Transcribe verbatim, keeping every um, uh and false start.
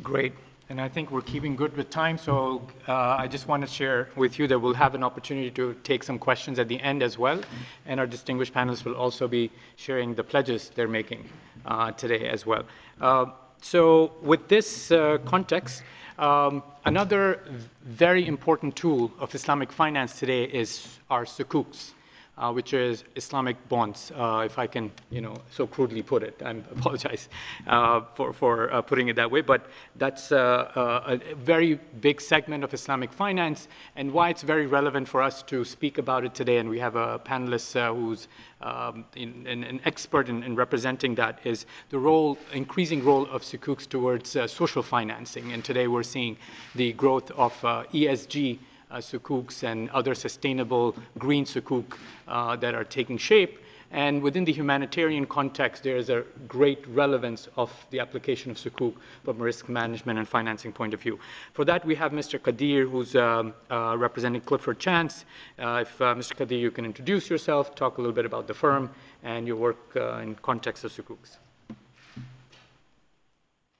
Great. And I think we're keeping good with time, so uh, I just want to share with you that we'll have an opportunity to take some questions at the end as well, and our distinguished panelists will also be sharing the pledges they're making uh, today as well. Uh, so with this uh, context, um, another very important tool of Islamic finance today is our sukuks. Uh, which is Islamic bonds, uh, if I can, you know, so crudely put it. I apologize uh, for, for uh, putting it that way, but that's uh, uh, a very big segment of Islamic finance, and why it's very relevant for us to speak about it today. And we have a panelist uh, who's um, in, in, an expert in, in representing that, is the role, increasing role of sukuks towards uh, social financing. And today we're seeing the growth of uh, E S G Uh, sukuks and other sustainable green sukuk uh, that are taking shape. And within the humanitarian context, there is a great relevance of the application of sukuk from a risk management and financing point of view. For that, we have Mister Qadir, who's um, uh, representing Clifford Chance. Uh, if uh, Mister Qadir, you can introduce yourself, talk a little bit about the firm and your work uh, in context of sukuks.